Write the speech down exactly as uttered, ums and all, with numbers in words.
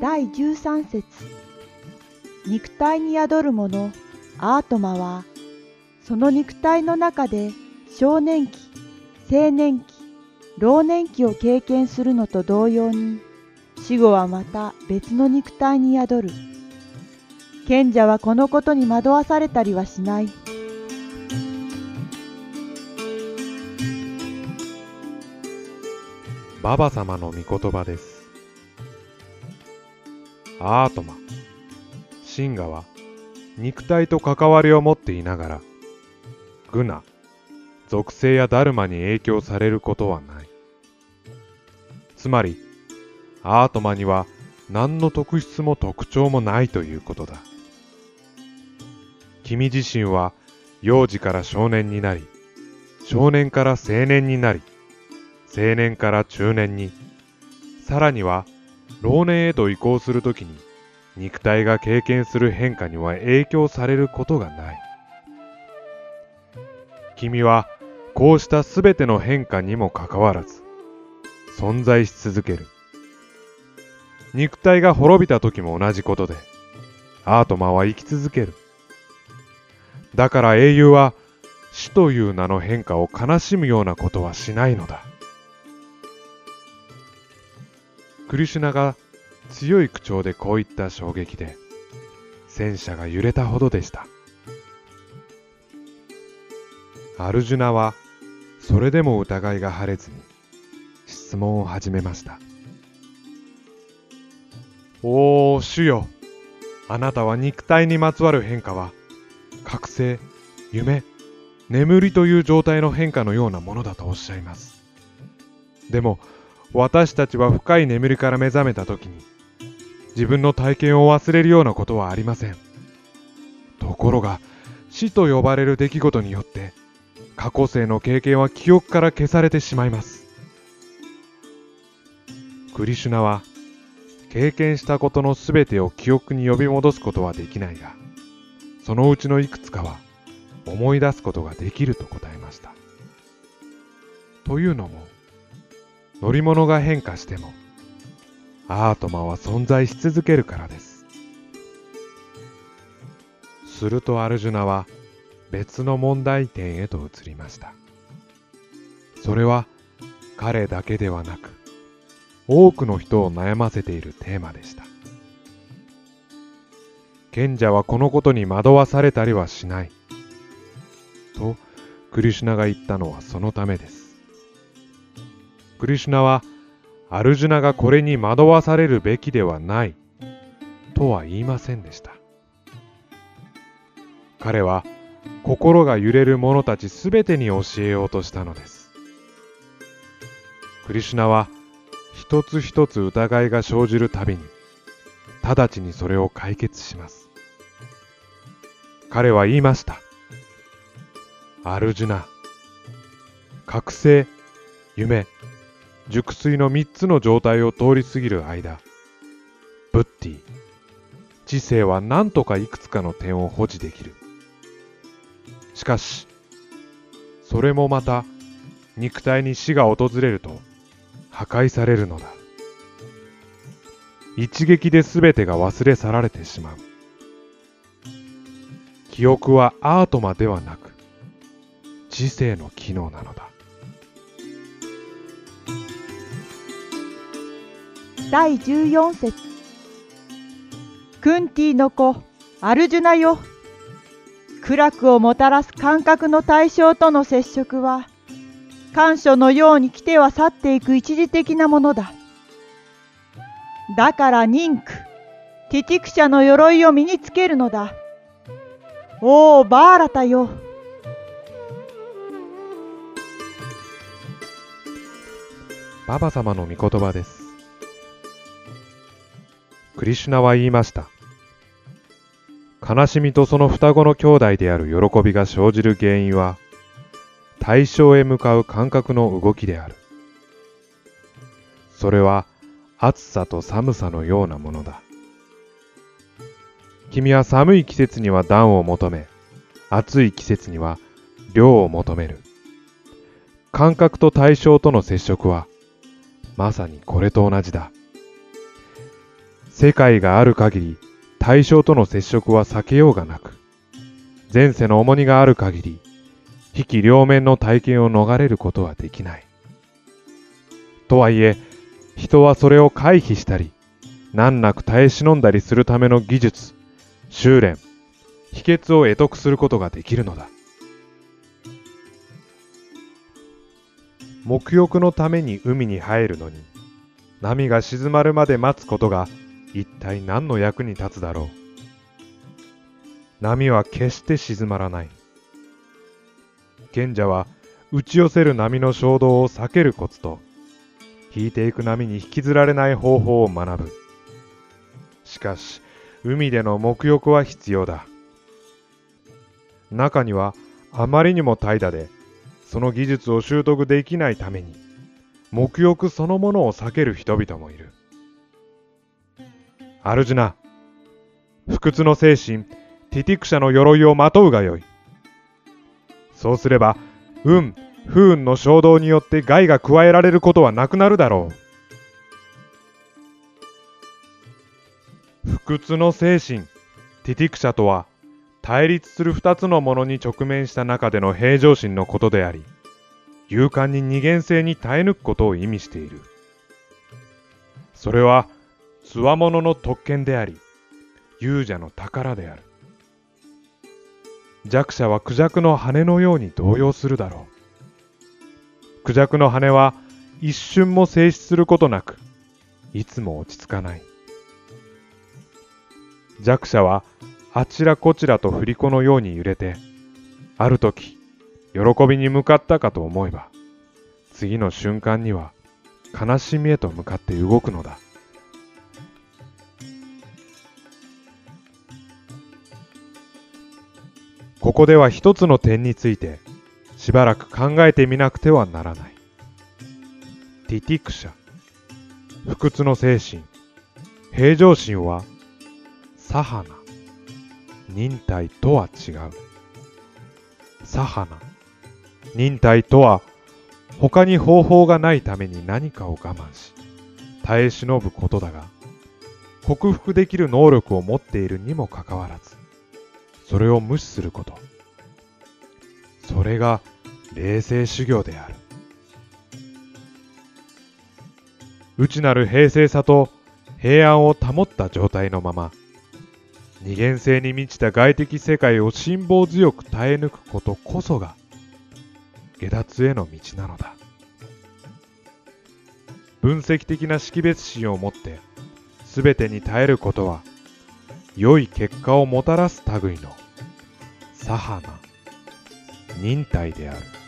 だいじゅうさん節。肉体に宿る者、アートマは、その肉体の中で少年期、青年期、老年期を経験するのと同様に、死後はまた別の肉体に宿る。賢者はこのことに惑わされたりはしない。 ババ様の御言葉です。アートマ、神我は肉体と関わりを持っていながら、グナ、属性やダルマに影響されることはない。つまり、アートマには何の特質も特徴もないということだ。君自身は幼児から少年になり、少年から青年になり、青年から中年に、さらには老年へと移行するときに、肉体が経験する変化には影響されることがない。君はこうしたすべての変化にもかかわらず、存在し続ける。肉体が滅びた時も同じことで、アートマは生き続ける。だから英雄は死という名の変化を悲しむようなことはしないのだ。クリシュナが強い口調でこう言った衝撃で、戦車が揺れたほどでした。アルジュナはそれでも疑いが晴れずに質問を始めました。おー、主よ、あなたは肉体にまつわる変化は覚醒、夢、眠りという状態の変化のようなものだとおっしゃいます。でも私たちは深い眠りから目覚めたときに自分の体験を忘れるようなことはありません。ところが死と呼ばれる出来事によって過去世の経験は記憶から消されてしまいます。クリシュナは経験したことのすべてを記憶に呼び戻すことはできないが、そのうちのいくつかは思い出すことができると答えました。というのも、乗り物が変化してもアートマは存在し続けるからです。するとアルジュナは別の問題点へと移りました。それは彼だけではなく多くの人を悩ませているテーマでした。賢者はこのことに惑わされたりはしないとクリシュナが言ったのはそのためです。クリシュナはアルジュナがこれに惑わされるべきではないとは言いませんでした。彼は心が揺れる者たちすべてに教えようとしたのです。クリシュナは一つ一つ疑いが生じるたびに直ちにそれを解決します。彼は言いました。アルジュナ、覚醒、夢、熟睡の三つの状態を通り過ぎる間、ブッディ、知性は何とかいくつかの点を保持できる。しかし、それもまた肉体に死が訪れると破壊されるのだ。一撃で全てが忘れ去られてしまう。記憶はアートマではなく、知性の機能なのだ。 だいじゅうよん節。クンティの子、アルジュナよ。苦楽をもたらす感覚の対象との接触は、感傷のように来ては去っていく一時的なものだ。だから人苦、ティティクシャの鎧を身につけるのだ。おお、バーラタよ。 ババ様の御言葉です。クリシュナは言いました。悲しみとその双子の兄弟である喜びが生じる原因は、対象へ向かう感覚の動きである。それは暑さと寒さのようなものだ。君は寒い季節には暖を求め、暑い季節には涼を求める。感覚と対象との接触は、まさにこれと同じだ。 世界がある限り対象との接触は避けようがなく、前世の重荷がある限り非気両面の体験を逃れることはできない。とはいえ、人はそれを回避したり、難なく耐え忍んだりするための技術、修練、秘訣を得得することができるのだ。沐浴のために海に入るのに、波が静まるまで待つことが一体何の役に立つだろう。波は決して静まらない。賢者は打ち寄せる波の衝動を避けるコツと、引いていく波に引きずられない方法を学ぶ。しかし、海での沐浴は必要だ。中にはあまりにも怠惰で、その技術を習得できないために、沐浴そのものを避ける人々もいる。アルジュナ、不屈の精神、ティティクシャの鎧をまとうがよい。そうすれば、運、不運の衝動によって害が加えられることはなくなるだろう。不屈の精神、ティティクシャとは、対立する二つのものに直面した中での平常心のことであり、勇敢に二元性に耐え抜くことを意味している。それは、強者の特権であり、勇者の宝である。弱者はクジャクの羽のように動揺するだろう。クジャクの羽は一瞬も静止することなく、いつも落ち着かない。弱者はあちらこちらと振り子のように揺れて、あるとき、喜びに向かったかと思えば、次の瞬間には悲しみへと向かって動くのだ。ここでは一つの点についてしばらく考えてみなくてはならない。ティティクシャ、不屈の精神、平常心はサハナ、忍耐とは違う。サハナ、忍耐とは他に方法がないために何かを我慢し耐え忍ぶことだが、克服できる能力を持っているにもかかわらず、それを無視すること。それが冷静修行である。内なる平静さと平安を保った状態のまま、二元性に満ちた外的世界を辛抱強く耐え抜くことこそが下脱への道なのだ。分析的な識別心を持って全てに耐えることは、良い結果をもたらす類のサハナ、忍耐である。